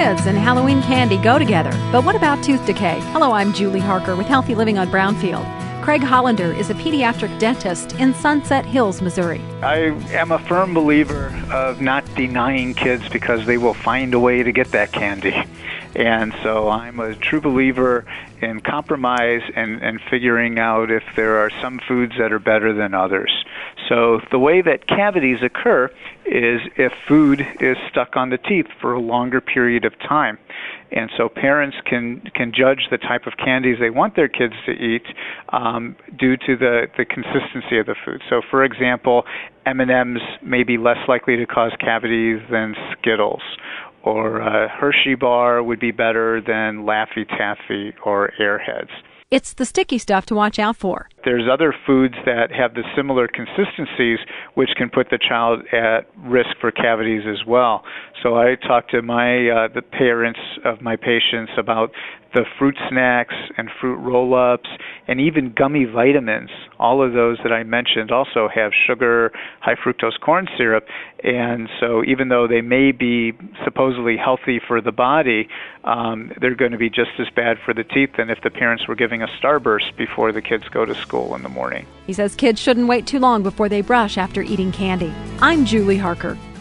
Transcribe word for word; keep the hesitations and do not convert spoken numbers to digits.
kids and Halloween candy go together, but what about tooth decay? Hello, I'm Julie Harker with Healthy Living on Brownfield. Craig Hollander is a pediatric dentist in Sunset Hills, Missouri. I am a firm believer of not denying kids because they will find a way to get that candy. And so I'm a true believer in compromise and, and figuring out if there are some foods that are better than others. So the way that cavities occur is if food is stuck on the teeth for a longer period of time. And so parents can, can judge the type of candies they want their kids to eat um, due to the, the consistency of the food. So for example, M and M's may be less likely to cause cavities than Skittles, or a Hershey bar would be better than Laffy Taffy or Airheads. It's the sticky stuff to watch out for. There's other foods that have the similar consistencies which can put the child at risk for cavities as well. So I talk to my uh, the parents of my patients about the fruit snacks and fruit roll-ups and even gummy vitamins. All of those that I mentioned also have sugar, high fructose corn syrup, and so even though they may be supposedly healthy for the body, um, they're going to be just as bad for the teeth than if the parents were giving a Starburst before the kids go to school in the morning. He says kids shouldn't wait too long before they brush after eating candy. I'm Julie Harker.